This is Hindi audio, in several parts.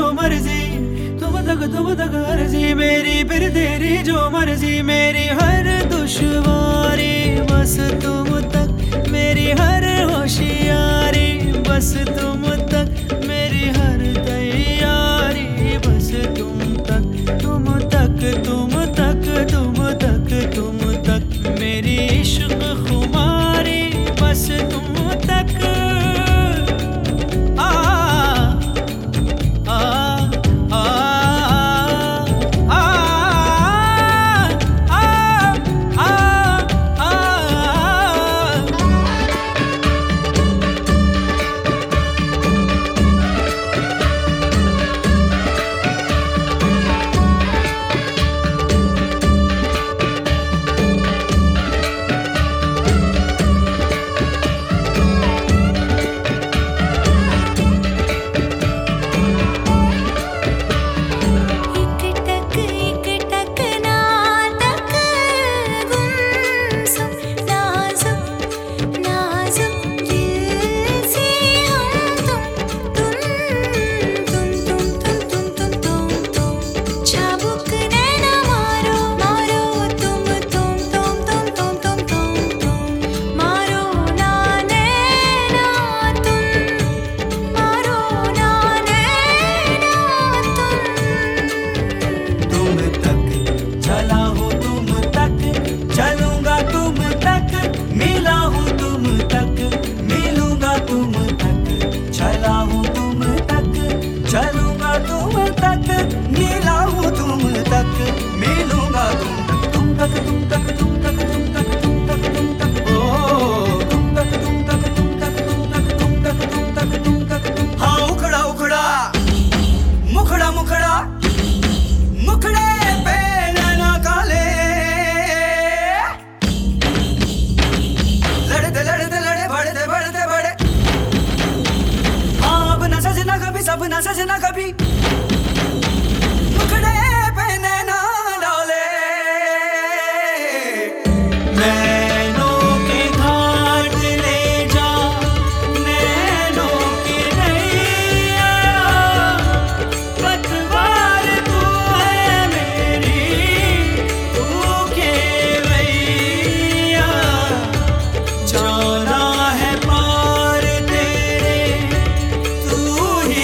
जो मर्जी, तुम तक अर्जी मेरी, फिर तेरी जो मर्जी। मेरी हर दुश्वारी बस तुम तक, मेरी हर होशियारी बस तुम तक, मेरी हर तैयारी बस तुम तक, तुम तक तुम तक तुम तक तुम तक, मेरी इश्क खुमारी बस तुम तक। अब ना सजना कभी मुखड़े पे नैना डाले, नैनों के घाट ले जा, नैनों की नैया, पतवार तू है मेरी, तू केवैया, जाना है पार तेरे, तू ही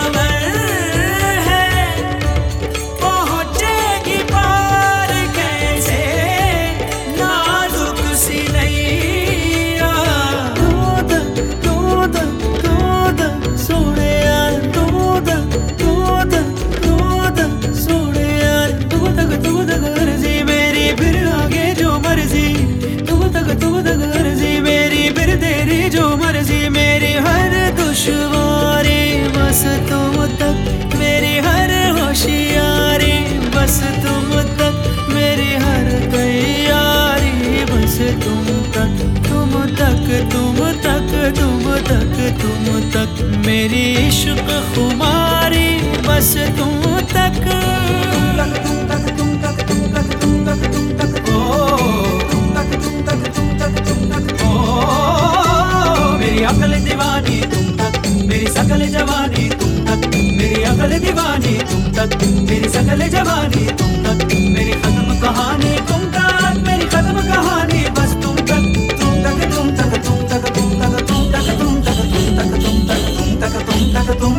दुश्वारी बस तुम तक, मेरी हर होशियारी बस तुम तक, मेरी हर तैयारी बस तुम तक, तुम तक तुम तक तुम तक तुम तक, मेरी इश्क खुमारी बस तुम तक, तुम तक तुम तक तुम तक तुम तक तुम तक ओ तुम तक तुम तक तुम तक तुम तक ओ मेरी अकल दीवानी तुम तक, मेरी सकल जवानी तुम तक, मेरी अकल दीवानी तुम तक, मेरी सकल जवानी तुम तक, मेरी खत्म कहानी तुम तक, मेरी खत्म कहानी बस तुम तक, तुम तक तुम तक तुम तक तुम तक तुम तक तुम तक तुम तक तुम तक तुम तक तुम तक तुम